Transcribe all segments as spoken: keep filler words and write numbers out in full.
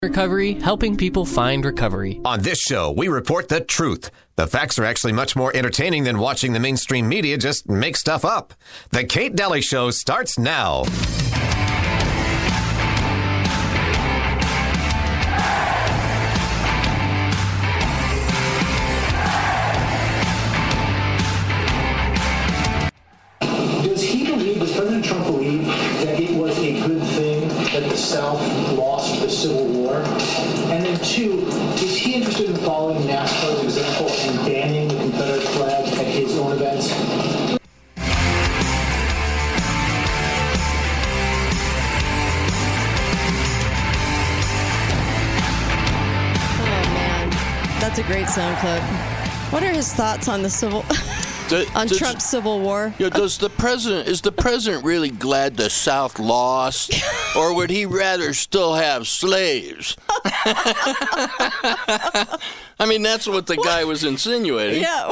Recovery, helping people find recovery. On this show, we report the truth. The facts are actually much more entertaining than watching the mainstream media just make stuff up. The Kate Daly Show starts now. Does he believe, does President Trump believe that it was a good thing that the South lost the Civil War? And then two, is he interested in following NASCAR's example and banning the Confederate flag at his own events? Oh man, that's a great sound clip. What are his thoughts on the civil Do, on does, Trump's Civil War? You know, does the president is the president really glad the South lost, or would he rather still have slaves? I mean, that's what the guy was insinuating. Yeah.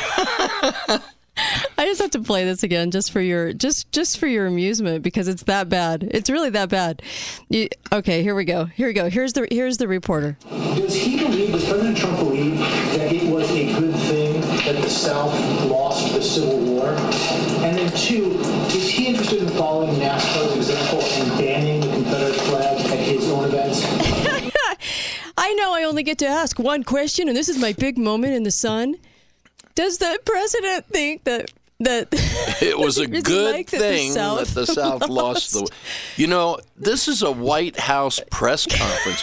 I just have to play this again just for your just just for your amusement because it's that bad. It's really that bad. You, okay, here we go. Here we go. Here's the here's the reporter. Does he believe, does President Trump believe that it was a good thing that the South lost the Civil War? And then two, is he interested in following NASCAR's example and banning the Confederate flag at his own events? I know I only get to ask one question, and this is my big moment in the sun. Does the president think that that it was a really good like thing that the South, that the South lost the? You know, this is a White House press conference,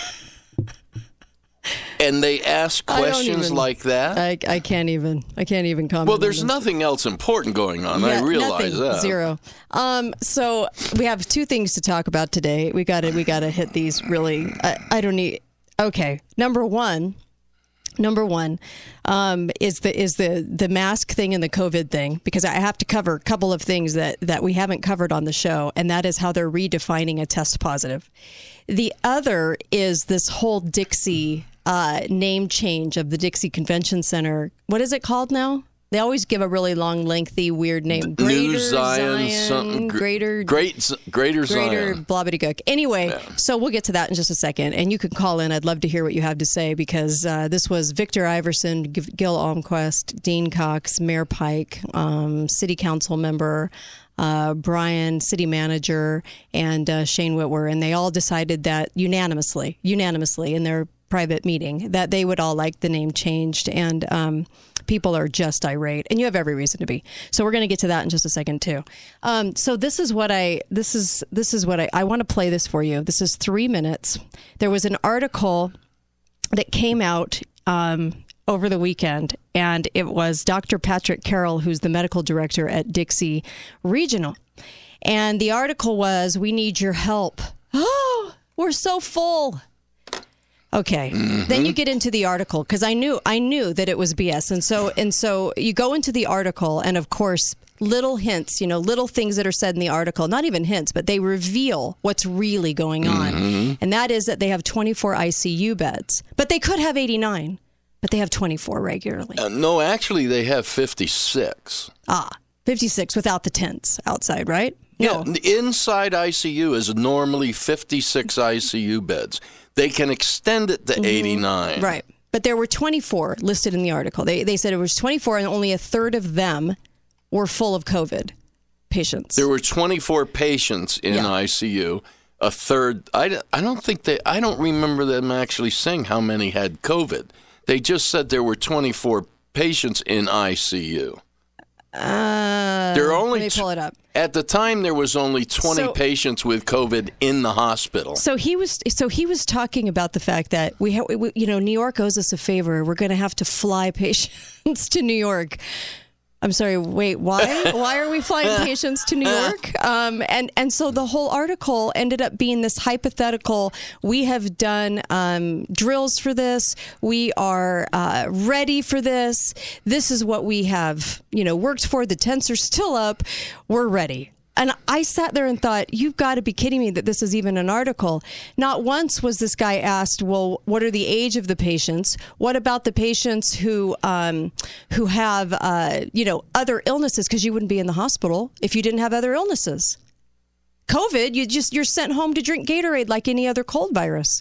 and they ask questions even, like that. I, I can't even. I can't even comment. Well, there's on this. nothing else important going on. Yeah, I realize nothing, that. Zero. Um, so we have two things to talk about today. We got to we got to hit these really. I, I don't need. Okay, number one. Number one um, is the is the the mask thing and the COVID thing, because I have to cover a couple of things that, that we haven't covered on the show, and that is how they're redefining a test positive. The other is this whole Dixie uh, name change of the Dixie Convention Center. What is it called now? They always give a really long, lengthy, weird name. Greater New Zion, Zion something. Gr- greater, great, greater Zion. Greater Blobbitygook. Anyway, yeah. So we'll get to that in just a second. And you can call in. I'd love to hear what you have to say, because uh, this was Victor Iverson, Gil Almquist, Dean Cox, Mayor Pike, um, City Council member, uh, Brian, City Manager, and uh, Shane Whitwer. And they all decided that unanimously, unanimously in their private meeting, that they would all like the name changed. And um, people are just irate, and you have every reason to be. So we're going to get to that in just a second too. Um, so this is what I this is this is what I I want to play this for you. This is three minutes. There was an article that came out um, over the weekend, and it was Doctor Patrick Carroll, who's the medical director at Dixie Regional, and the article was, "We need your help. Oh, we're so full." Okay. Mm-hmm. Then you get into the article, because I knew I knew that it was B S. And so and so you go into the article, and of course, little hints, you know, little things that are said in the article, not even hints, but they reveal what's really going on. Mm-hmm. And that is that they have twenty-four I C U beds, but they could have eighty-nine, but they have twenty-four regularly. Uh, no, actually, they have fifty-six. Ah, fifty-six without the tents outside, right? Yeah, No. inside I C U is normally fifty-six I C U beds. They can extend it to mm-hmm. eighty-nine. Right. But there were twenty-four listed in the article. They they said it was twenty-four, and only a third of them were full of COVID patients. There were twenty-four patients in yeah. I C U. A third, I, I don't think they, I don't remember them actually saying how many had COVID. They just said there were twenty-four patients in I C U. Uh, there are only let me pull it up. At the time, there was only twenty so, patients with COVID in the hospital. So he was. So he was talking about the fact that we, ha- we you know, New York owes us a favor. We're going to have to fly patients to New York. I'm sorry. Wait. Why? Why are we flying patients to New York? Um, and and so the whole article ended up being this hypothetical. We have done um, drills for this. We are uh, ready for this. This is what we have, you know, worked for. The tents are still up. We're ready. And I sat there and thought, you've got to be kidding me that this is even an article. Not once was this guy asked, well, what are the age of the patients? What about the patients who um, who have, uh, you know, other illnesses? Because you wouldn't be in the hospital if you didn't have other illnesses. COVID, you just you're sent home to drink Gatorade like any other cold virus.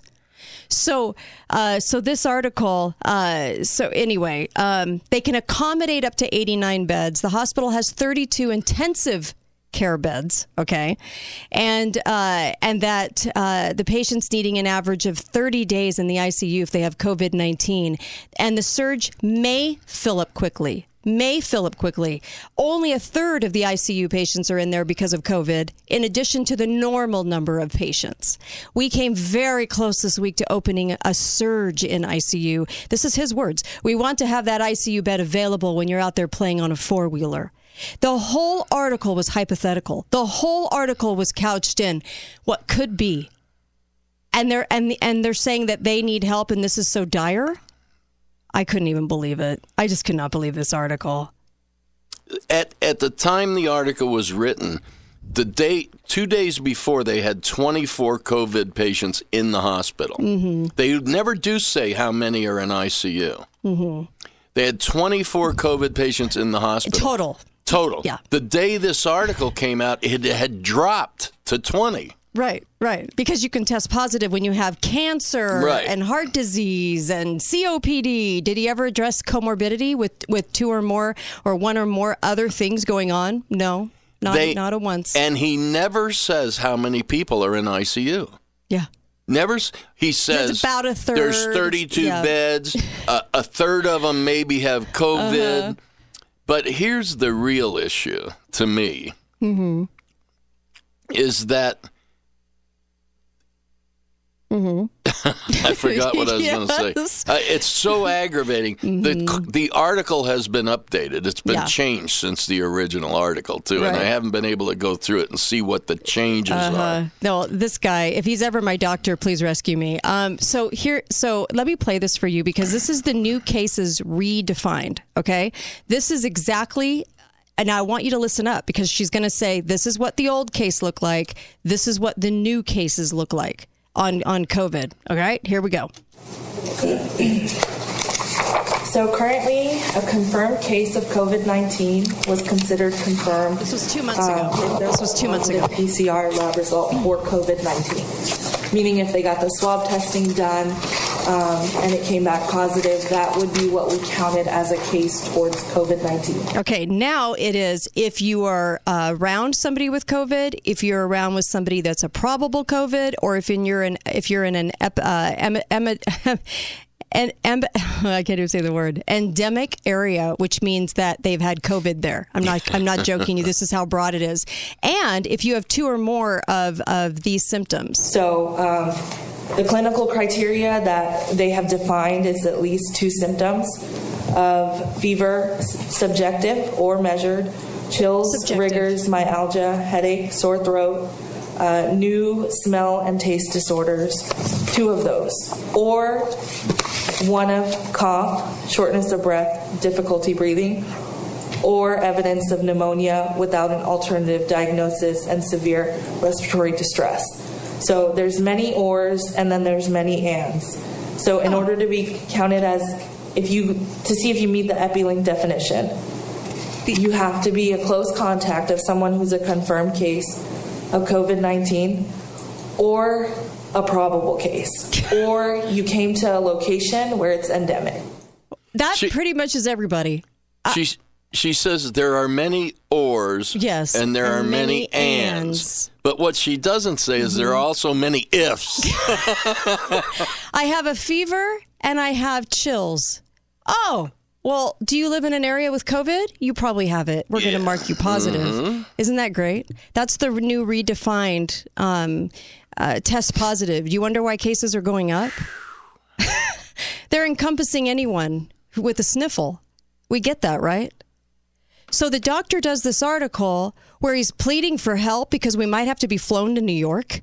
So, uh, so this article, uh, so anyway, um, they can accommodate up to eighty-nine beds. The hospital has thirty-two intensive care beds, okay, and uh, and that uh, the patients needing an average of thirty days in the I C U if they have COVID nineteen, and the surge may fill up quickly. May fill up quickly. Only a third of the I C U patients are in there because of COVID, in addition to the normal number of patients. We came very close this week to opening a surge in I C U. This is his words. We want to have that I C U bed available when you're out there playing on a four-wheeler. The whole article was hypothetical. The whole article was couched in what could be. And they're, and, and they're saying that they need help and this is so dire. I couldn't even believe it. I just could not believe this article. At at the time the article was written, the day two days before they had twenty-four COVID patients in the hospital. Mm-hmm. They never do say how many are in I C U. Mm-hmm. They had twenty-four COVID patients in the hospital. Total. Total. Yeah. The day this article came out, it had dropped to twenty. Right, right. Because you can test positive when you have cancer right. and heart disease and C O P D. Did he ever address comorbidity with, with two or more or one or more other things going on? No, not they, not a once. And he never says how many people are in I C U. Yeah. Never. He says there's about a third. There's thirty-two yeah. beds. Uh, a third of them maybe have COVID. Uh-huh. But here's the real issue to me, mm-hmm. is that Mm-hmm. I forgot what I was yes. going to say. Uh, it's so aggravating. Mm-hmm. The the article has been updated. It's been yeah. changed since the original article, too. Right. And I haven't been able to go through it and see what the changes uh-huh. are. No, this guy, if he's ever my doctor, please rescue me. Um, so here, so let me play this for you because this is the new cases redefined, okay? This is exactly... And I want you to listen up because she's going to say, this is what the old case looked like. This is what the new cases look like. On, on COVID. All right, here we go. So currently, a confirmed case of COVID nineteen was considered confirmed. This was two months ago. Um, this was two months ago. P C R lab result for COVID nineteen. Meaning if they got the swab testing done um, and it came back positive, that would be what we counted as a case towards COVID nineteen. Okay, now it is if you are uh, around somebody with COVID, if you're around with somebody that's a probable COVID, or if in you're in if you're in an ep, uh, em, em, And, and I can't even say the word endemic area, which means that they've had COVID there. I'm not I'm not joking you. This is how broad it is. And if you have two or more of, of these symptoms. So um, the clinical criteria that they have defined is at least two symptoms of fever, subjective or measured, chills, subjective. rigors, myalgia, headache, sore throat, uh, new smell and taste disorders, two of those, or one of cough, shortness of breath, difficulty breathing, or evidence of pneumonia without an alternative diagnosis and severe respiratory distress. So there's many ors and then there's many ands. So in order to be counted as, if you, to see if you meet the EpiLink definition, you have to be a close contact of someone who's a confirmed case of COVID nineteen or a probable case, or you came to a location where it's endemic. That she, pretty much is everybody. She she says there are many ors, yes, and there and are many, many ands. ands. But what she doesn't say is mm-hmm. there are also many ifs. I have a fever and I have chills. Oh, well, do you live in an area with COVID? You probably have it. We're yeah. going to mark you positive. Mm-hmm. Isn't that great? That's the new redefined um, uh, test positive. Do you wonder why cases are going up? They're encompassing anyone with a sniffle. We get that, right? So the doctor does this article where he's pleading for help because we might have to be flown to New York.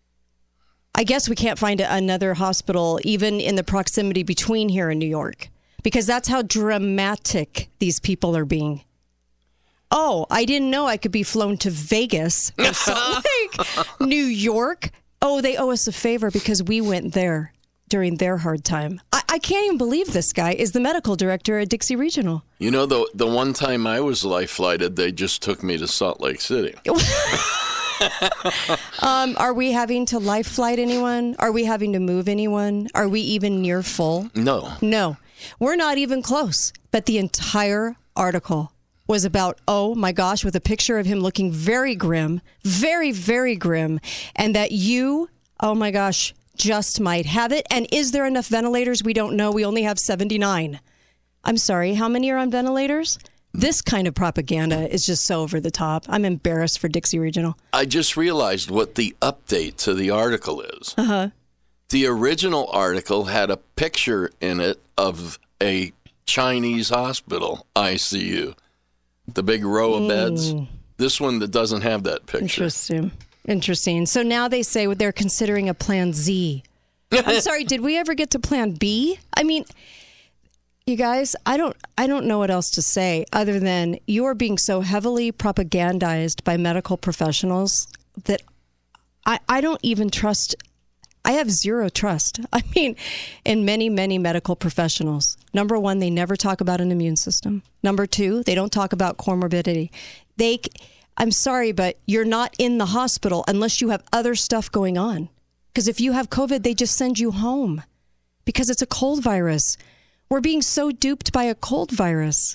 I guess we can't find another hospital even in the proximity between here and New York. Because that's how dramatic these people are being. Oh, I didn't know I could be flown to Vegas or Salt Lake, New York. Oh, they owe us a favor because we went there during their hard time. I, I can't even believe this guy is the medical director at Dixie Regional. You know, the the one time I was life flighted, they just took me to Salt Lake City. um, are we having to life flight anyone? Are we having to move anyone? Are we even near full? No. No. We're not even close. But the entire article was about, oh my gosh, with a picture of him looking very grim, very, very grim, and that you, oh my gosh, just might have it. And is there enough ventilators? We don't know. We only have seventy-nine. I'm sorry, how many are on ventilators? This kind of propaganda is just so over the top. I'm embarrassed for Dixie Regional. I just realized what the update to the article is. Uh-huh. The original article had a picture in it of a Chinese hospital I C U. The big row of beds. Mm. This one that doesn't have that picture. Interesting. Interesting. So now they say they're considering a Plan Z. I'm sorry, did we ever get to Plan B? I mean, you guys, I don't I don't know what else to say other than you are being so heavily propagandized by medical professionals that I, I don't even trust. I have zero trust. I mean, in many, many medical professionals. Number one, they never talk about an immune system. Number two, they don't talk about comorbidity. They, I'm sorry, but you're not in the hospital unless you have other stuff going on. Because if you have COVID, they just send you home because it's a cold virus. We're being so duped by a cold virus.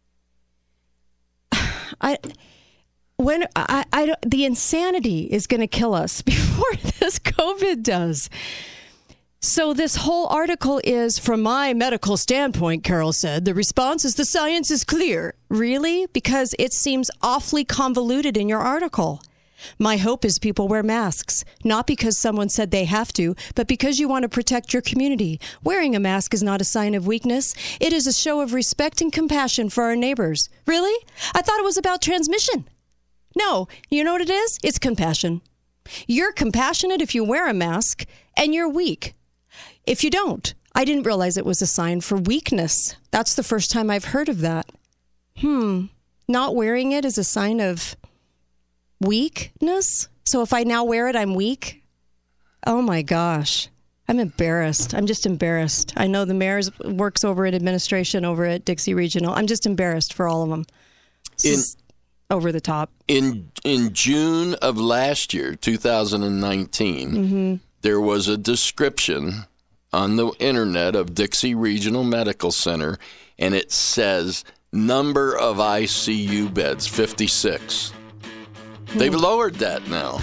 I... When I, I, the insanity is going to kill us before this COVID does. So this whole article is, from my medical standpoint, Carol said, the response is the science is clear. Really? Because it seems awfully convoluted in your article. My hope is people wear masks, not because someone said they have to, but because you want to protect your community. Wearing a mask is not a sign of weakness. It is a show of respect and compassion for our neighbors. Really? I thought it was about transmission. No, you know what it is? It's compassion. You're compassionate if you wear a mask, and you're weak if you don't. I didn't realize it was a sign for weakness. That's the first time I've heard of that. Hmm. Not wearing it is a sign of weakness? So if I now wear it, I'm weak? Oh my gosh. I'm embarrassed. I'm just embarrassed. I know the mayor works over in administration over at Dixie Regional. I'm just embarrassed for all of them. In- Over the top. In in June of last year, two thousand nineteen, mm-hmm. there was a description on the internet of Dixie Regional Medical Center, and it says number of I C U beds, fifty-six. Hmm. They've lowered that now.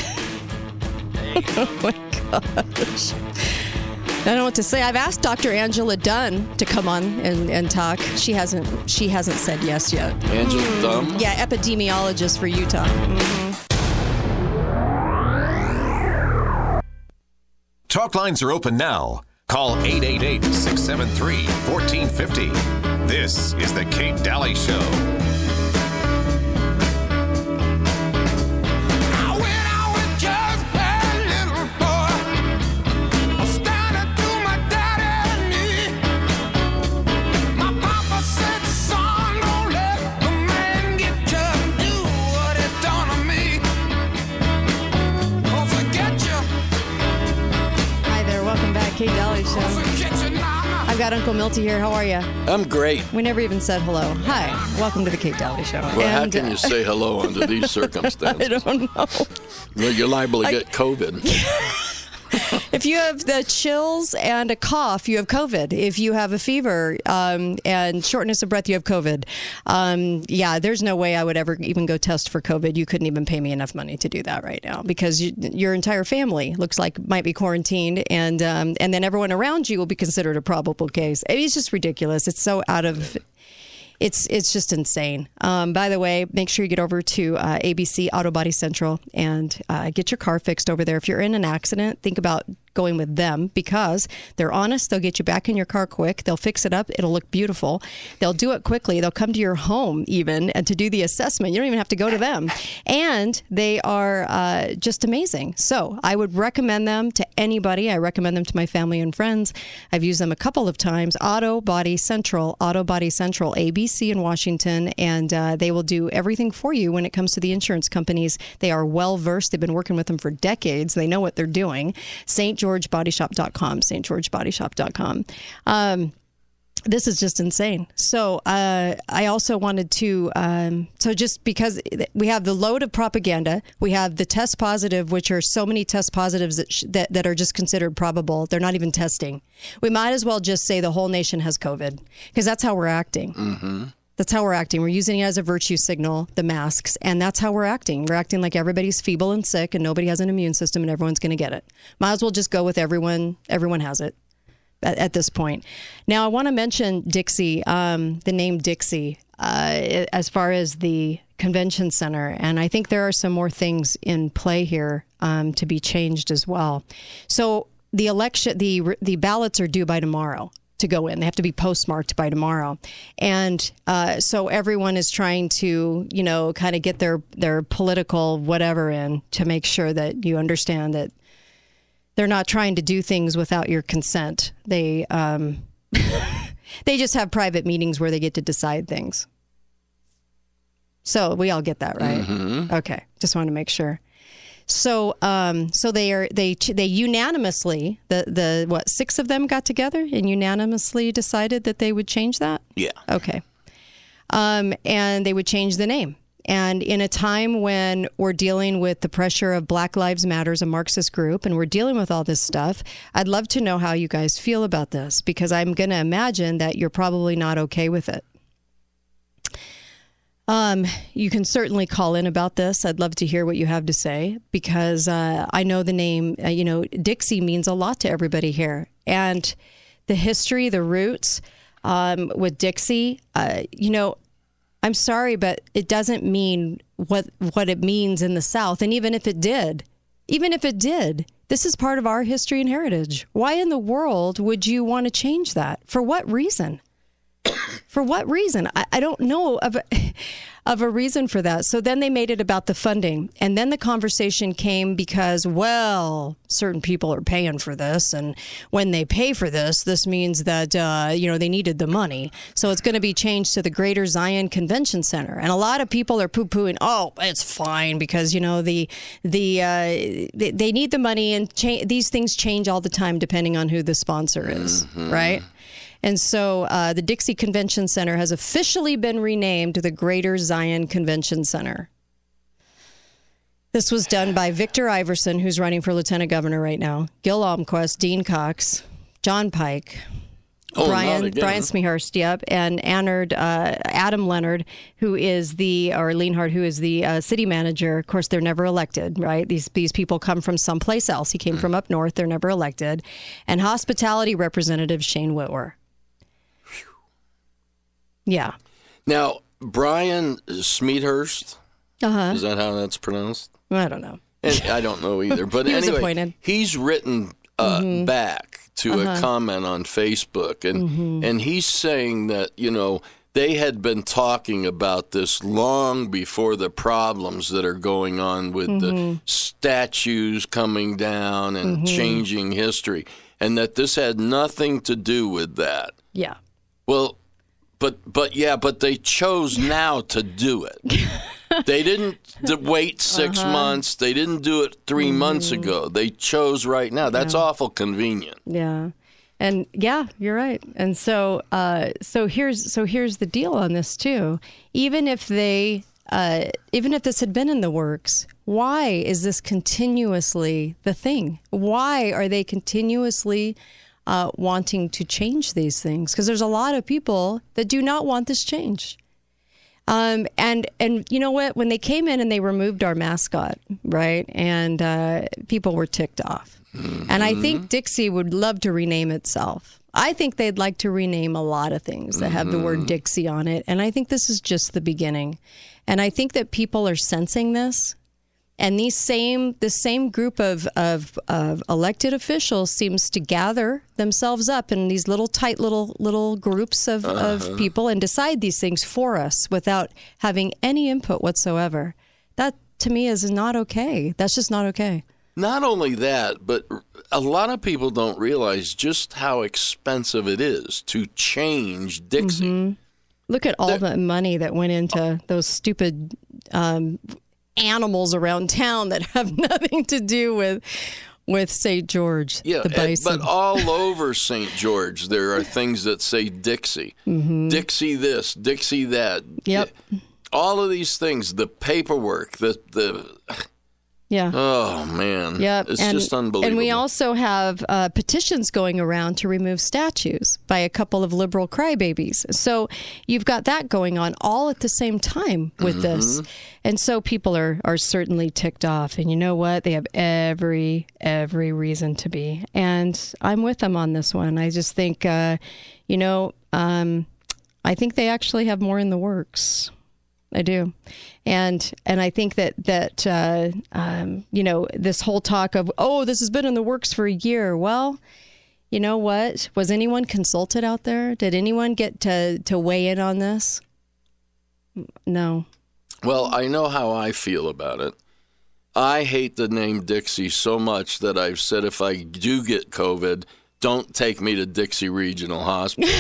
Oh my gosh. I don't know what to say. I've asked Doctor Angela Dunn to come on and, and talk. She hasn't She hasn't said yes yet. Angela mm. Dunn? Yeah, epidemiologist for Utah. Mm-hmm. Talk lines are open now. Call eight eight eight, six seven three, one four five zero. This is The Kate Daly Show. Kate Daly Show. I've got Uncle Milty here. How are you? I'm great. We never even said hello. Hi. Welcome to the Kate Daly Show. Well, and, how can uh, you say hello under these circumstances? I don't know. Well, you're liable to I, get COVID. If you have the chills and a cough, you have COVID. If you have a fever um, and shortness of breath, you have COVID. Um, yeah, there's no way I would ever even go test for COVID. You couldn't even pay me enough money to do that right now because you, your entire family looks like might be quarantined, and um, and then everyone around you will be considered a probable case. It's just ridiculous. It's so out of... It's it's just insane. Um, by the way, make sure you get over to uh, A B C Auto Body Central and uh, get your car fixed over there. If you're in an accident, think about going with them because they're honest. They'll get you back in your car quick. They'll fix it up. It'll look beautiful. They'll do it quickly. They'll come to your home even and to do the assessment. You don't even have to go to them. And they are uh, just amazing. So I would recommend them to anybody. I recommend them to my family and friends. I've used them a couple of times. Auto Body Central, Auto Body Central, A B C in Washington, and uh, they will do everything for you when it comes to the insurance companies. They are well versed. They've been working with them for decades. They know what they're doing. St George Body Shop dot com, St George Body Shop dot com. Um, This is just insane. So uh, I also wanted to, um, so just because we have the load of propaganda, we have the test positive, which are so many test positives that, sh- that that are just considered probable. They're not even testing. We might as well just say the whole nation has COVID, because that's how we're acting. Mm-hmm. That's how we're acting. We're using it as a virtue signal, the masks, and that's how we're acting. We're acting like everybody's feeble and sick and nobody has an immune system and everyone's going to get it. Might as well just go with everyone. Everyone has it. At, at this point. Now, I want to mention Dixie, um, the name Dixie, uh, as far as the convention center. And I think there are some more things in play here um, to be changed as well. So the election, the the ballots are due by tomorrow to go in. They have to be postmarked by tomorrow. And uh, so everyone is trying to, you know, kind of get their, their political whatever in to make sure that you understand that they're not trying to do things without your consent. They um, they just have private meetings where they get to decide things. So we all get that, right? Mm-hmm. Okay, just want to make sure. So um, so they are they they unanimously the the what six of them got together and unanimously decided that they would change that. Yeah. Okay. Um, and they would change the name. And in a time when we're dealing with the pressure of Black Lives Matters, a Marxist group, and we're dealing with all this stuff, I'd love to know how you guys feel about this, because I'm going to imagine that you're probably not okay with it. Um, you can certainly call in about this. I'd love to hear what you have to say, because uh, I know the name, uh, you know, Dixie means a lot to everybody here. And the history, the roots um, with Dixie, uh, you know, I'm sorry, but it doesn't mean what what it means in the South. And even if it did, even if it did, this is part of our history and heritage. Why in the world would you want to change that? For what reason? For what reason? I, I don't know of a, of a reason for that. So then they made it about the funding. And then the conversation came because, well, certain people are paying for this. And when they pay for this, this means that, uh, you know, they needed the money. So it's going to be changed to the Greater Zion Convention Center. And a lot of people are poo-pooing, oh, it's fine because, you know, the the uh, they, they need the money, and cha- these things change all the time depending on who the sponsor is, mm-hmm. right? And so uh, the Dixie Convention Center has officially been renamed the Greater Zion Convention Center. This was done by Victor Iverson, who's running for lieutenant governor right now, Gil Almquist, Dean Cox, John Pike, oh, Brian Brian Smehurst, yep, and Annard, uh, Adam Leonard, who is the, or Leonhardt, who is the uh, city manager. Of course, they're never elected, right? These these people come from someplace else. He came mm. from up north. They're never elected. And hospitality representative Shane Whitwer. Yeah. Now, Brian Smehurst, uh-huh. is that how that's pronounced? I don't know. And I don't know either. But he anyway, was appointed. He's written uh, mm-hmm. back to uh-huh. a comment on Facebook, and mm-hmm. and he's saying that, you know, they had been talking about this long before the problems that are going on with mm-hmm. the statues coming down and mm-hmm. changing history, and that this had nothing to do with that. Yeah. Well, But, but yeah, but they chose now to do it. They didn't wait six uh-huh. months. They didn't do it three mm-hmm. months ago. They chose right now. That's yeah. awful convenient. Yeah. And yeah, you're right. And so, uh, so here's, so here's the deal on this too. Even if they, uh, even if this had been in the works, why is this continuously the thing? Why are they continuously Uh, wanting to change these things? Because there's a lot of people that do not want this change. Um, and and you know what? When they came in and they removed our mascot, right? And uh, people were ticked off. Mm-hmm. And I think Dixie would love to rename itself. I think they'd like to rename a lot of things that have mm-hmm. the word Dixie on it. And I think this is just the beginning. And I think that people are sensing this. And these same, the same group of, of, of elected officials seems to gather themselves up in these little tight little little groups of, uh-huh. of people and decide these things for us without having any input whatsoever. That, to me, is not okay. That's just not okay. Not only that, but a lot of people don't realize just how expensive it is to change Dixie. Mm-hmm. Look at all the, the money that went into those stupid Um, animals around town that have nothing to do with with Saint George, Yeah, the bison. but all over Saint George, there are things that say Dixie. Mm-hmm. Dixie this, Dixie that. Yep. All of these things, the paperwork, the the. Yeah. Oh, man. Yep. It's and, just unbelievable. And we also have uh, petitions going around to remove statues by a couple of liberal crybabies. So you've got that going on all at the same time with mm-hmm. this. And so people are, are certainly ticked off. And you know what? They have every, every reason to be. And I'm with them on this one. I just think, uh, you know, um, I think they actually have more in the works. I do. And and I think that, that uh, um, you know, this whole talk of, oh, this has been in the works for a year. Well, you know what? Was anyone consulted out there? Did anyone get to, to weigh in on this? No. Well, I know how I feel about it. I hate the name Dixie so much that I've said if I do get COVID, don't take me to Dixie Regional Hospital.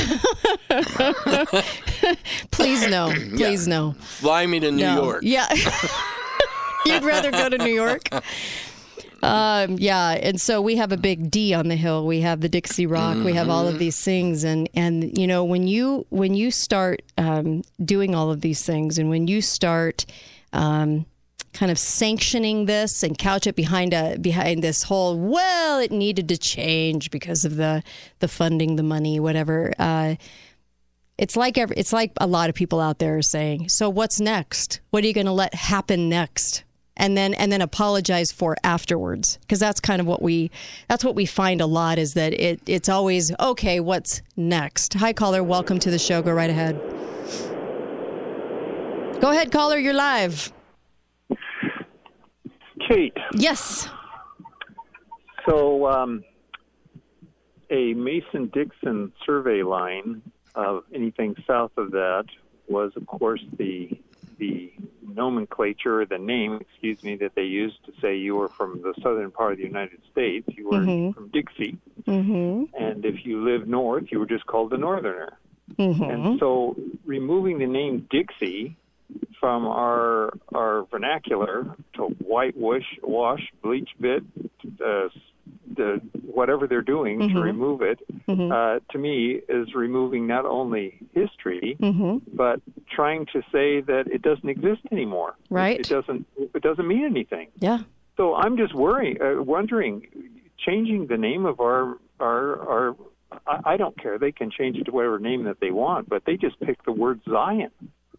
Please no. Please yeah. no. Fly me to New no. York. Yeah. You'd rather go to New York? Um, yeah. And so we have a big D on the hill. We have the Dixie Rock. Mm-hmm. We have all of these things. And, and you know, when you when you start um, doing all of these things and when you start um, kind of sanctioning this and couch it behind a behind this whole, well, it needed to change because of the the funding, the money, whatever. Uh, it's like every, it's like a lot of people out there are saying, so what's next? What are you going to let happen next? And then and then apologize for afterwards, because that's kind of what we that's what we find a lot, is that it it's always, okay, what's next? Hi, caller, welcome to the show. Go right ahead. Go ahead, caller, you're live. Kate. Yes. So um, a Mason-Dixon survey line of anything south of that was, of course, the the nomenclature, the name, excuse me, that they used to say you were from the southern part of the United States. You were mm-hmm. from Dixie. Mm-hmm. And if you lived north, you were just called a northerner. Mm-hmm. And so removing the name Dixie from our our vernacular to whitewash, wash, bleach bit, uh, the whatever they're doing mm-hmm. to remove it, mm-hmm. uh, to me is removing not only history, mm-hmm. but trying to say that it doesn't exist anymore. Right. It, it doesn't. It doesn't mean anything. Yeah. So I'm just worrying, uh, wondering, changing the name of our our our. I, I don't care. They can change it to whatever name that they want, but they just pick the word Zion.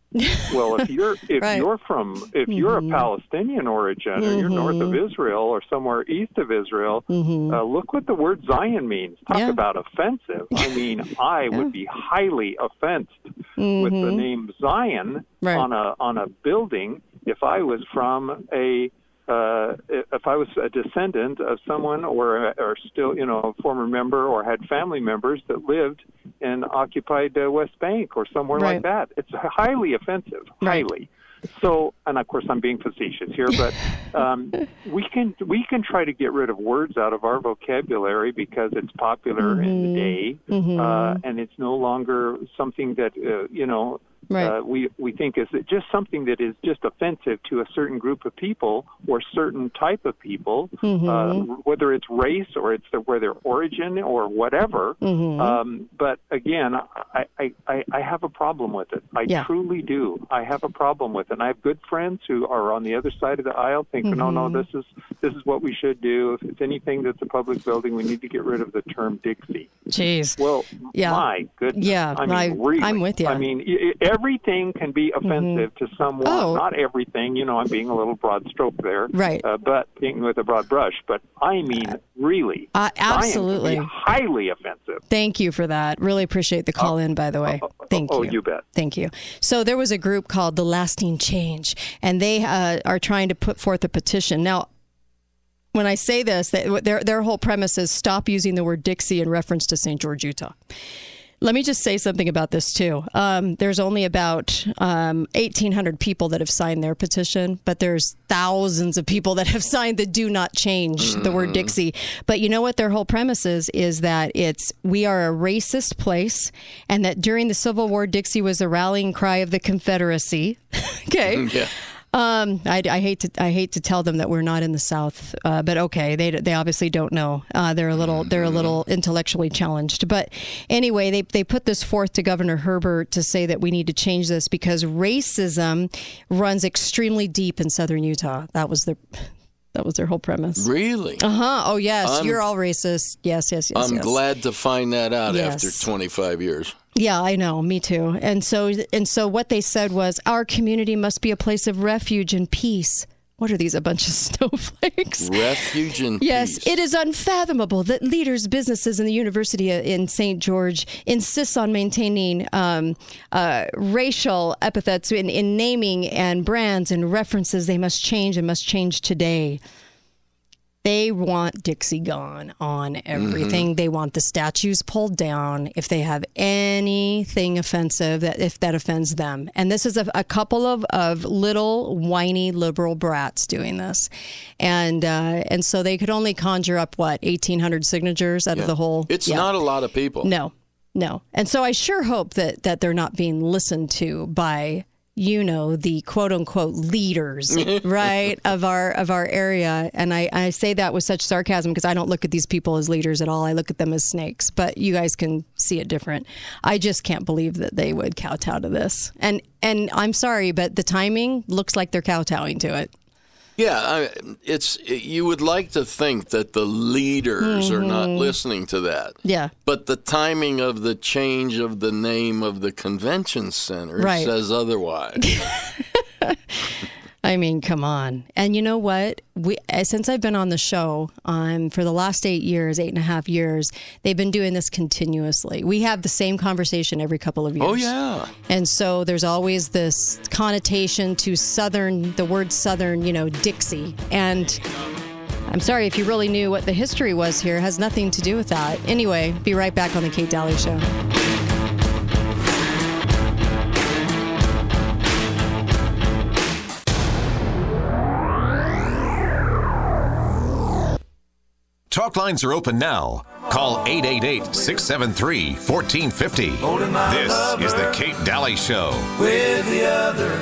Well, if you're if right. you're from if mm-hmm. you're a Palestinian origin, or mm-hmm. you're north of Israel or somewhere east of Israel, mm-hmm. uh, look what the word Zion means. Talk yeah. about offensive. I mean, I yeah. would be highly offended mm-hmm. with the name Zion right. on a on a building if I was from a. Uh, if I was a descendant of someone or or still, you know, a former member or had family members that lived in occupied uh, West Bank or somewhere right. like that, it's highly offensive, right. highly. So, and of course, I'm being facetious here, but um, we can we can try to get rid of words out of our vocabulary because it's popular mm-hmm. in the day, mm-hmm. uh, and it's no longer something that uh, you know. Right. Uh, we we think is just something that is just offensive to a certain group of people or certain type of people, mm-hmm. uh, whether it's race or it's the, where their origin or whatever. Mm-hmm. Um, but again, I, I, I, I have a problem with it. I yeah. truly do. I have a problem with it. And I have good friends who are on the other side of the aisle thinking, mm-hmm. no, no, this is this is what we should do. If it's anything that's a public building, we need to get rid of the term Dixie. Jeez. Well, yeah. my goodness. Yeah, I mean, I, really. I'm with you. I mean, everything can be offensive mm-hmm. to someone. Oh. Not everything, you know, I'm being a little broad stroke there. Right. Uh, but being with a broad brush. But I mean, really. Uh, absolutely. Can be highly offensive. Thank you for that. Really appreciate the call uh, in, by the way. Uh, Thank oh, you. Oh, you bet. Thank you. So there was a group called The Lasting Change, and they uh, are trying to put forth a petition. Now, when I say this, their their whole premise is stop using the word Dixie in reference to Saint George, Utah. Let me just say something about this, too. Um, there's only about um, eighteen hundred people that have signed their petition, but there's thousands of people that have signed the do not change the word Dixie. But you know what their whole premise is, is that it's we are a racist place, and that during the Civil War, Dixie was a rallying cry of the Confederacy. Okay. Yeah. Um, I, I hate to I hate to tell them that we're not in the South, uh, but okay, they they obviously don't know. Uh, they're a little they're a little intellectually challenged. But anyway, they they put this forth to Governor Herbert to say that we need to change this because racism runs extremely deep in southern Utah. That was their that was their whole premise. Really? Uh huh. Oh yes, I'm, you're all racist. Yes, yes, yes. I'm yes. glad to find that out Yes. after twenty-five years. Yeah, I know. Me too. And so, and so, what they said was, our community must be a place of refuge and peace. What are these? A bunch of snowflakes? Refuge and yes, peace. it is unfathomable that leaders, businesses, and the university in Saint George insists on maintaining um, uh, racial epithets in, in naming and brands and references. They must change and must change today. They want Dixie gone on everything. Mm-hmm. They want the statues pulled down if they have anything offensive, that if that offends them. And this is a, a couple of, of little whiny liberal brats doing this. And uh, and so they could only conjure up, what, eighteen hundred signatures out yeah. of the whole? It's yeah. not a lot of people. No, no. And so I sure hope that, that they're not being listened to by, you know, the quote unquote leaders, right, of our of our area. And I, I say that with such sarcasm because I don't look at these people as leaders at all. I look at them as snakes, but you guys can see it different. I just can't believe that they would kowtow to this. And and I'm sorry, but the timing looks like they're kowtowing to it. Yeah, I, it's you would like to think that the leaders mm-hmm. are not listening to that. Yeah. But the timing of the change of the name of the convention center right. says otherwise. I mean, come on. And you know what? We since I've been on the show um, for the last eight years, eight and a half years, they've been doing this continuously. We have the same conversation every couple of years. Oh, yeah. And so there's always this connotation to Southern, the word Southern, you know, Dixie. And I'm sorry, if you really knew what the history was here, it has nothing to do with that. Anyway, be right back on The Kate Daly Show. Talk lines are open now. Call eight eight eight, six seven three, one four five zero. This is The Kate Daly Show. With the other,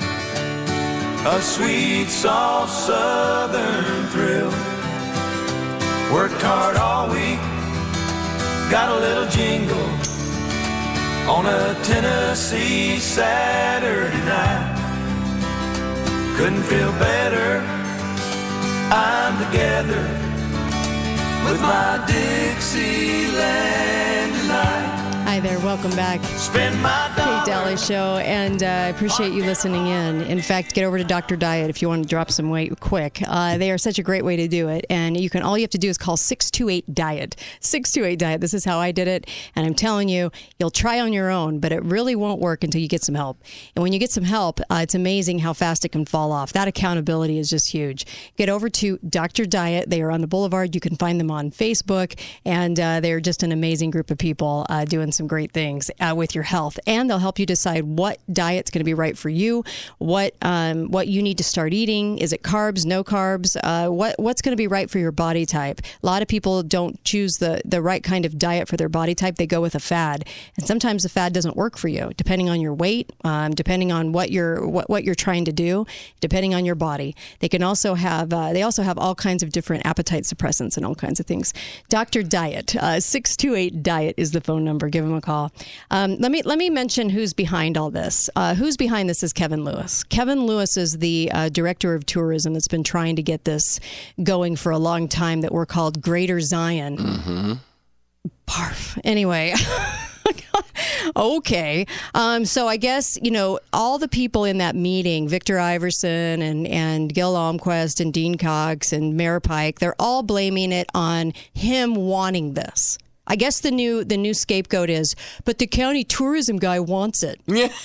a sweet, soft southern thrill. Worked hard all week, got a little jingle on a Tennessee Saturday night. Couldn't feel better, I'm together with my Dixieland tonight. Hi there, welcome back. Spend my Kate Daly Show, and I uh, appreciate you listening in. In fact, get over to Doctor Diet if you want to drop some weight quick. Uh, they are such a great way to do it, and you can all you have to do is call six two eight diet. six two eight diet. This is how I did it, and I'm telling you, you'll try on your own, but it really won't work until you get some help. And when you get some help, uh, it's amazing how fast it can fall off. That accountability is just huge. Get over to Doctor Diet. They are on the Boulevard. You can find them on Facebook, and uh, they're just an amazing group of people uh, doing some great things uh, with your health, and they'll help you decide what diet's going to be right for you, what um, what you need to start eating. Is it carbs, no carbs? Uh, what what's going to be right for your body type? A lot of people don't choose the the right kind of diet for their body type. They go with a fad, and sometimes the fad doesn't work for you, depending on your weight, um, depending on what you're what, what you're trying to do, depending on your body. They can also have uh, they also have all kinds of different appetite suppressants and all kinds of things. Doctor Diet, uh, six two eight diet is the phone number. Give them a call. Um, let me let me mention who's behind all this. Uh, who's behind this is Kevin Lewis. Kevin Lewis is the uh, director of tourism that's been trying to get this going for a long time, that we're called Greater Zion. Mm-hmm. Barf. Anyway. Okay. Um, so I guess, you know, all the people in that meeting, Victor Iverson and, and Gil Almquist and Dean Cox and Mayor Pike, they're all blaming it on him wanting this. I guess the new the new scapegoat is, but the county tourism guy wants it.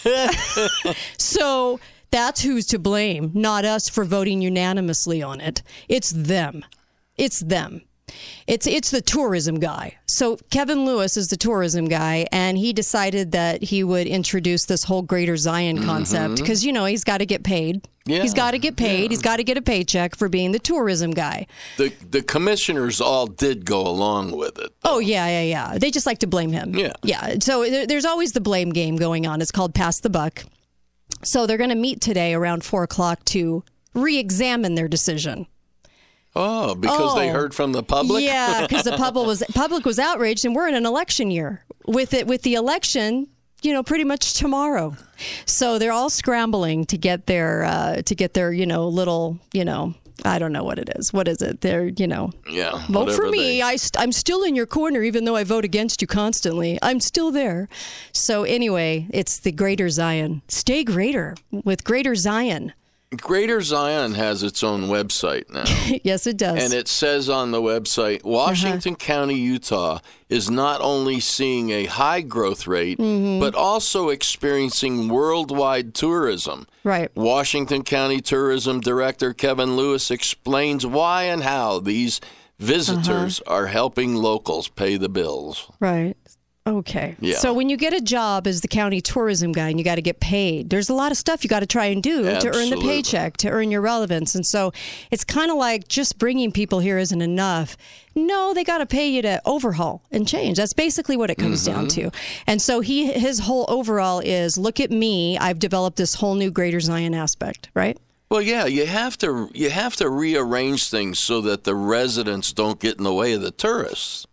So that's who's to blame, not us for voting unanimously on it. It's them. It's them. It's it's the tourism guy. So Kevin Lewis is the tourism guy, and he decided that he would introduce this whole Greater Zion concept because, mm-hmm. you know, he's got to get paid. Yeah, he's got to get paid. Yeah. He's got to get a paycheck for being the tourism guy. The the commissioners all did go along with it, though. Oh, yeah, yeah, yeah. They just like to blame him. Yeah. Yeah. So there, there's always the blame game going on. It's called Pass the Buck. So they're going to meet today around four o'clock to re-examine their decision. Oh, because oh, they heard from the public? Yeah, because the public was public was outraged, and we're in an election year. With it, with the election, you know, pretty much tomorrow. So they're all scrambling to get their uh, to get their, you know, little, you know, I don't know what it is. What is it? They're, you know, yeah, vote for me. They... I st- I'm still in your corner, even though I vote against you constantly. I'm still there. So anyway, it's the Greater Zion. Stay greater with Greater Zion. Greater Zion has its own website now. Yes, it does. And it says on the website, Washington uh-huh. County, Utah is not only seeing a high growth rate, mm-hmm. but also experiencing worldwide tourism. Right. Washington County Tourism Director Kevin Lewis explains why and how these visitors uh-huh. are helping locals pay the bills. Right. Okay. Yeah. So when you get a job as the county tourism guy and you got to get paid, there's a lot of stuff you got to try and do Absolutely. to earn the paycheck, to earn your relevance. And so it's kind of like just bringing people here isn't enough. No, they got to pay you to overhaul and change. That's basically what it comes mm-hmm. down to. And so he his whole overall is, look at me. I've developed this whole new Greater Zion aspect, right? Well, yeah, you have to you have to rearrange things so that the residents don't get in the way of the tourists.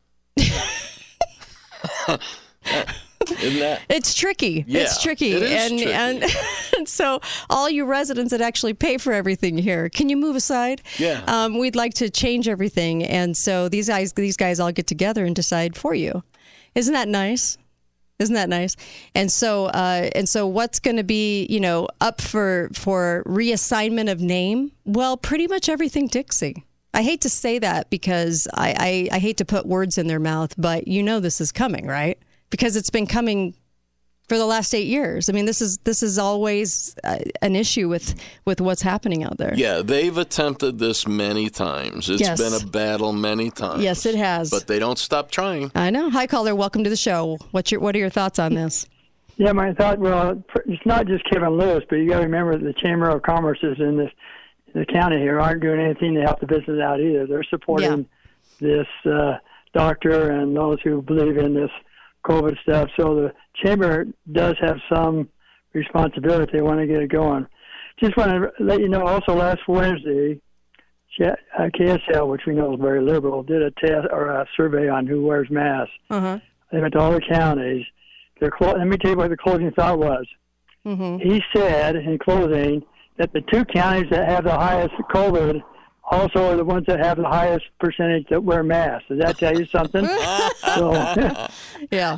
Isn't that? It's tricky. Yeah, it's tricky. It is and, tricky. And, and so all you residents that actually pay for everything here, can you move aside? Yeah. Um, we'd like to change everything. And so these guys, these guys all get together and decide for you. Isn't that nice? Isn't that nice? And so, uh, and so, what's going to be, you know, up for for reassignment of name? Well, pretty much everything Dixie. I hate to say that because I, I, I hate to put words in their mouth, but you know this is coming, right? Because it's been coming for the last eight years. I mean, this is this is always uh, an issue with, with what's happening out there. Yeah, they've attempted this many times. It's yes. been a battle many times. Yes, it has. But they don't stop trying. I know. Hi, caller. Welcome to the show. What's your What are your thoughts on this? Yeah, my thought, well, it's not just Kevin Lewis, but you got to remember the Chamber of Commerce is in this the county here aren't doing anything to help the business out either. They're supporting yeah. this uh, doctor and those who believe in this COVID stuff. So the chamber does have some responsibility. They want to get it going. Just want to let you know also last Wednesday, K S L, which we know is very liberal, did a test or a survey on who wears masks. Uh-huh. They went to all the counties. Their clo- let me tell you what the closing thought was. Mm-hmm. He said in closing that the two counties that have the highest COVID also are the ones that have the highest percentage that wear masks. Does that tell you something? so, yeah.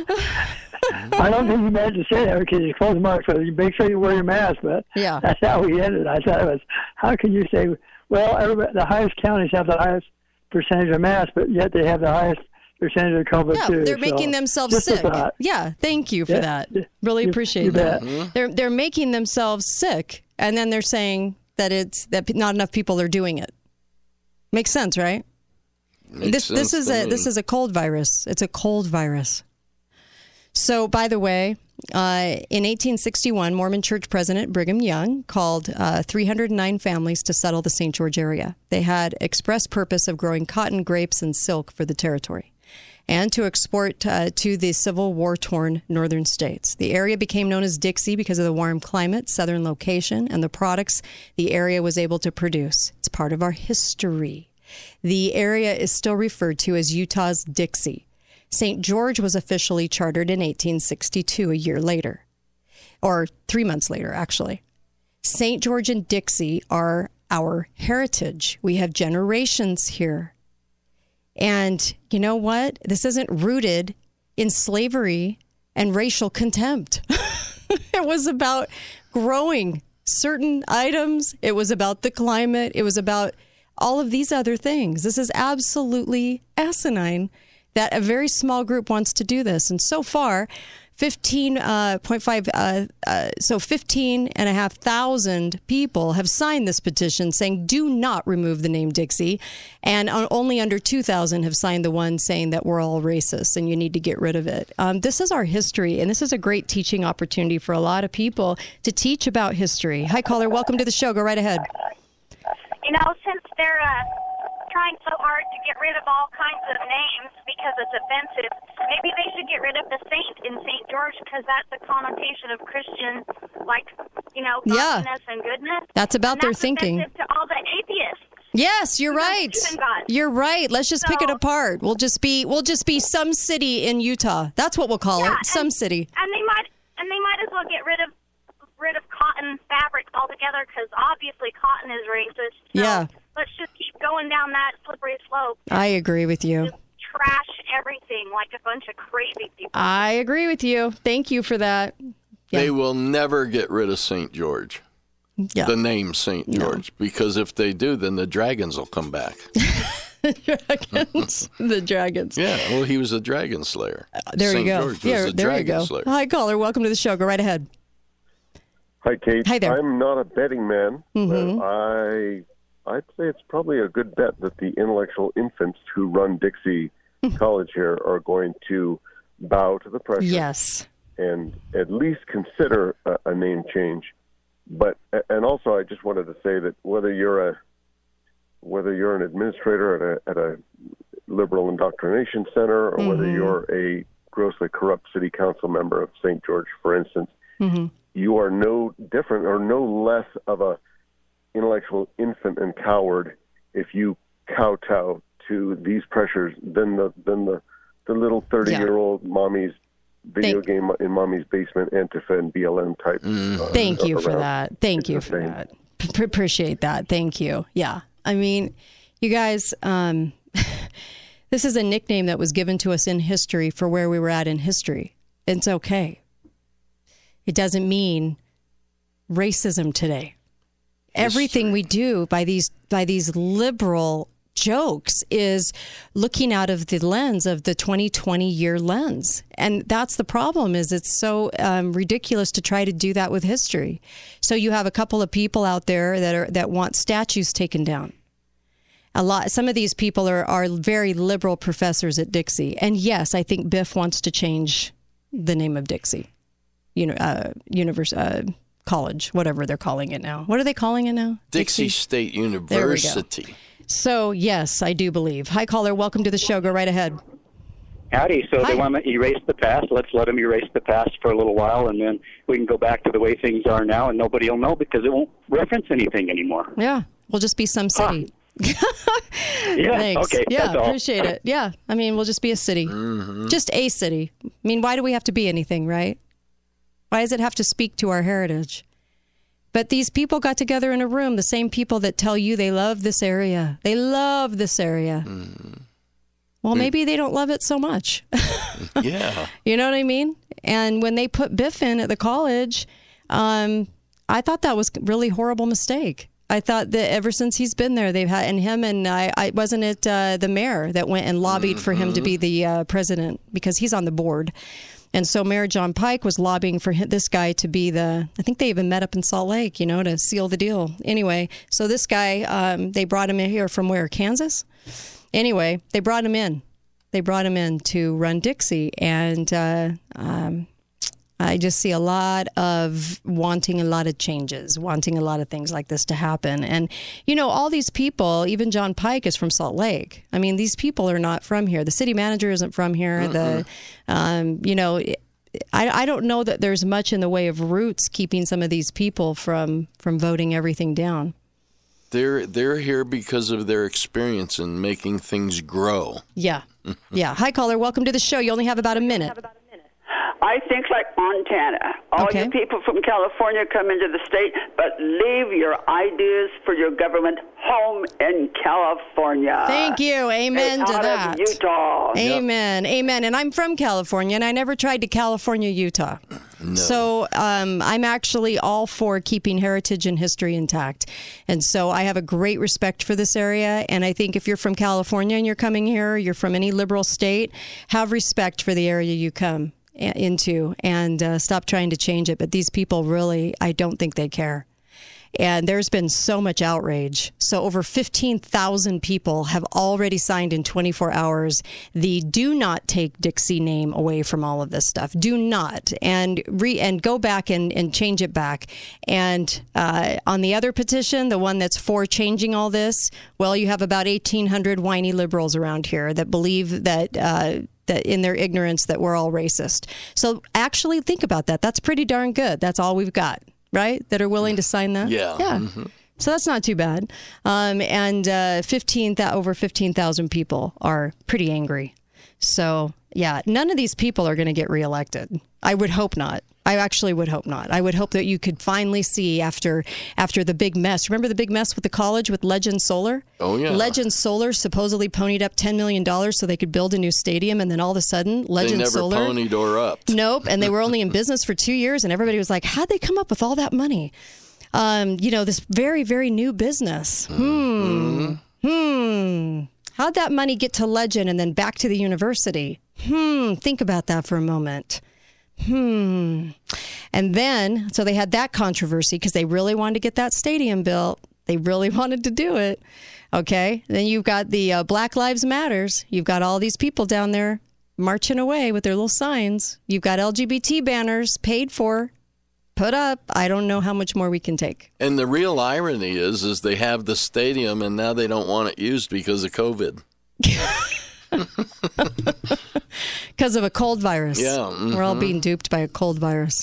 I don't think he meant to say that because his closing remarks was, make sure you wear your mask, but yeah. that's how he ended. I thought it was, how can you say, well, everybody, the highest counties have the highest percentage of masks, but yet they have the highest percentage of COVID yeah, too. They're making so, themselves sick. Yeah, thank you for yeah, that. Really you, appreciate you that. Mm-hmm. They're they're making themselves sick, and then they're saying that it's that not enough people are doing it. Makes sense, right? Makes this sense this is to a me. this is a cold virus. It's a cold virus. So, by the way, uh, in eighteen sixty-one, Mormon Church President Brigham Young called uh, three hundred nine families to settle the Saint George area. They had express purpose of growing cotton, grapes, and silk for the territory, and to export uh, to the Civil War-torn northern states. The area became known as Dixie because of the warm climate, southern location, and the products the area was able to produce. It's part of our history. The area is still referred to as Utah's Dixie. Saint George was officially chartered in eighteen sixty-two, a year later, or three months later, actually. Saint George and Dixie are our heritage. We have generations here. And you know what? This isn't rooted in slavery and racial contempt. It was about growing certain items. It was about the climate. It was about all of these other things. This is absolutely asinine that a very small group wants to do this. And so far, fifteen point five, uh, uh, so fifteen and a half thousand people have signed this petition saying, do not remove the name Dixie. And only under two thousand have signed the one saying that we're all racist and you need to get rid of it. Um, this is our history, and this is a great teaching opportunity for a lot of people to teach about history. Hi, caller. Welcome to the show. Go right ahead. You know, since they're uh, trying so hard to get rid of all kinds of names because it's offensive, maybe they should get rid of the saint in Saint George because that's a connotation of Christian, like you know, Yeah. godliness and goodness. That's about and their that's thinking. offensive to all the atheists. Yes, you're who don't right. believe in God. You're right. Let's just pick it So- apart. We'll just be we'll just be some city in Utah. That's what we'll call Yeah, it. Some and- city. And they might and they might as well get rid of rid of cotton fabrics altogether because obviously cotton is racist. So Yeah. let's just keep going down that slippery slope. I agree with you. Just trash everything like a bunch of crazy people. I agree with you. Thank you for that. Yeah. They will never get rid of Saint George, Yeah. the name Saint George, because if they do, then the dragons will come back. dragons. The dragons. Yeah, well, he was a dragon slayer. There Saint you go. George was Yeah, a there you dragon go. slayer. Hi, caller. Welcome to the show. Go right ahead. Hi, Kate. Hi there. I'm not a betting man, Mhm. but I, I'd say it's probably a good bet that the intellectual infants who run Dixie College here are going to bow to the pressure. Yes. And at least consider a, a name change. But and also, I just wanted to say that whether you're a whether you're an administrator at a at a liberal indoctrination center, or Mm-hmm. whether you're a grossly corrupt city council member of Saint George, for instance, Mm-hmm. you are no different or no less of a intellectual infant and coward if you kowtow to these pressures than the than the, the little thirty year old mommy's video Thank- game in mommy's basement Antifa and B L M type. Uh, Thank you for around. that. Thank It's you the for same. that. P- appreciate that. Thank you. Yeah. I mean, you guys, um, this is a nickname that was given to us in history for where we were at in history. It's okay. It doesn't mean racism today. Everything we do by these by these liberal jokes is looking out of the lens of the twenty twenty year lens. And that's the problem, is it's so um, ridiculous to try to do that with history. So you have a couple of people out there that are that want statues taken down. A lot. Some of these people are, are very liberal professors at Dixie. And yes, I think Biff wants to change the name of Dixie. You know, uh, universe, uh, college, whatever they're calling it now. What are they calling it now? Dixie, State There we go. University. So, yes, I do believe. Hi, caller. Welcome to the show. Go right ahead. Howdy. So Hi. they want to erase the past. Let's let them erase the past for a little while, and then we can go back to the way things are now, and nobody will know because it won't reference anything anymore. Yeah, we'll just be some city. Yeah, Thanks. okay, Yeah, that's all. appreciate it. Yeah, I mean, we'll just be a city. Just a city. I mean, why do we have to be anything, right? Why does it have to speak to our heritage? But these people got together in a room, the same people that tell you they love this area. They love this area. Well, maybe they don't love it so much. Yeah. You know what I mean? And when they put Biff in at the college, um, I thought that was a really horrible mistake. I thought that ever since he's been there, they've had, and him and I, I wasn't it uh, the mayor that went and lobbied for him to be the uh, president because he's on the board. And so Mayor John Pike was lobbying for him, this guy to be the, I think they even met up in Salt Lake, you know, to seal the deal. Anyway, so this guy, um, they brought him in here from where? Kansas? Anyway, they brought him in. They brought him in to run Dixie. And uh, um, I just see a lot of wanting a lot of changes, wanting a lot of things like this to happen. And, you know, all these people, even John Pike is from Salt Lake. I mean, these people are not from here. The city manager isn't from here. Mm-mm. The, um, you know, I, I don't know that there's much in the way of roots keeping some of these people from, from voting everything down. They're they're here because of their experience in making things grow. Yeah. Yeah. Hi, caller. Welcome to the show. You only have about a minute. I think like Montana. All Okay. you people from California come into the state, but leave your ideas for your government home in California. Thank you. Amen Get to out that. Of Utah. Amen. Amen. And I'm from California, and I never tried to California, Utah. No. So um, I'm actually all for keeping heritage and history intact. And so I have a great respect for this area. And I think if you're from California and you're coming here, you're from any liberal state, have respect for the area you come into and uh, stop trying to change it. But these people really, I don't think they care. And there's been so much outrage. So over fifteen thousand people have already signed in twenty-four hours the do not take Dixie name away from all of this stuff. Do not. And re and go back and, and change it back. And uh, on the other petition, the one that's for changing all this, well, you have about eighteen hundred whiny liberals around here that believe that uh, that in their ignorance that we're all racist. So actually think about that. That's pretty darn good. That's all we've got. right, that are willing to sign that? Yeah. Yeah. Mm-hmm. So that's not too bad. Um, and uh, fifteen, over fifteen thousand people are pretty angry. So, yeah, none of these people are going to get reelected. I would hope not. I actually would hope not. I would hope that you could finally see after after the big mess. Remember the big mess with the college with Legend Solar? Oh, yeah. Legend Solar supposedly ponied up ten million dollars so they could build a new stadium, and then all of a sudden, Legend they never Solar... ponied or up. Nope, and they were only in business for two years, and everybody was like, how'd they come up with all that money? Um, you know, this very, very new business. Hmm. Mm-hmm. Hmm. How'd that money get to Legend and then back to the university? Hmm. Think about that for a moment. Hmm. And then, so they had that controversy because they really wanted to get that stadium built. They really wanted to do it. Okay. Then you've got the uh, Black Lives Matters. You've got all these people down there marching away with their little signs. You've got L G B T banners paid for, put up. I don't know how much more we can take. And the real irony is, is they have the stadium and now they don't want it used because of COVID. Because of a cold virus. Yeah. Mm-hmm. We're all being duped by a cold virus.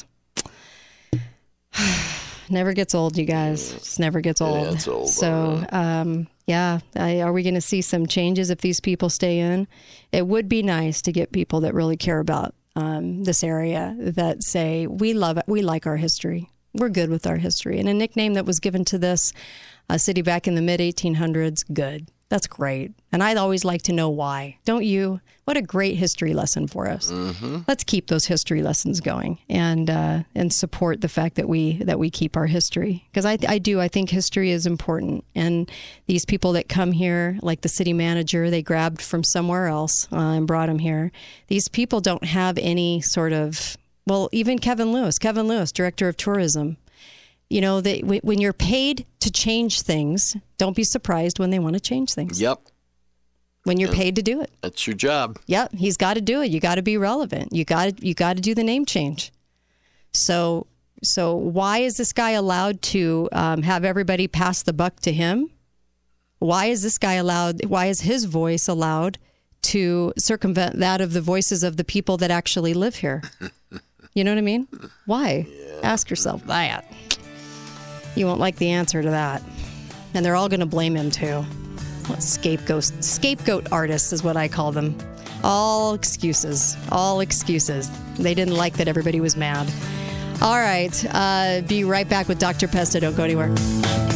Never gets old, you guys. Just never gets old. Yeah, it's old. So, um, yeah, I, are we going to see some changes if these people stay in? It would be nice to get people that really care about um, this area that say, we love it. We like our history. We're good with our history. And a nickname that was given to this uh, city back in the mid eighteen hundreds, good. That's great. And I'd always like to know why. Don't you? What a great history lesson for us. Mm-hmm. Let's keep those history lessons going and uh, and support the fact that we that we keep our history. Because I, I do. I think history is important. And these people that come here, like the city manager, they grabbed from somewhere else uh, and brought them here. These people don't have any sort of, well, even Kevin Lewis, Kevin Lewis, director of tourism. You know, they, when you're paid to change things, don't be surprised when they want to change things. Yep. When you're paid to do it. That's your job. Yep. He's got to do it. You got to be relevant. You got you got to do the name change. So, so why is this guy allowed to um, have everybody pass the buck to him? Why is this guy allowed? Why is his voice allowed to circumvent that of the voices of the people that actually live here? You know what I mean? Why? Yeah. Ask yourself that. You won't like the answer to that. And they're all going to blame him, too. What scapegoat, scapegoat artists is what I call them. All excuses. All excuses. They didn't like that everybody was mad. All right. Uh, be right back with Doctor Pesta. Don't go anywhere.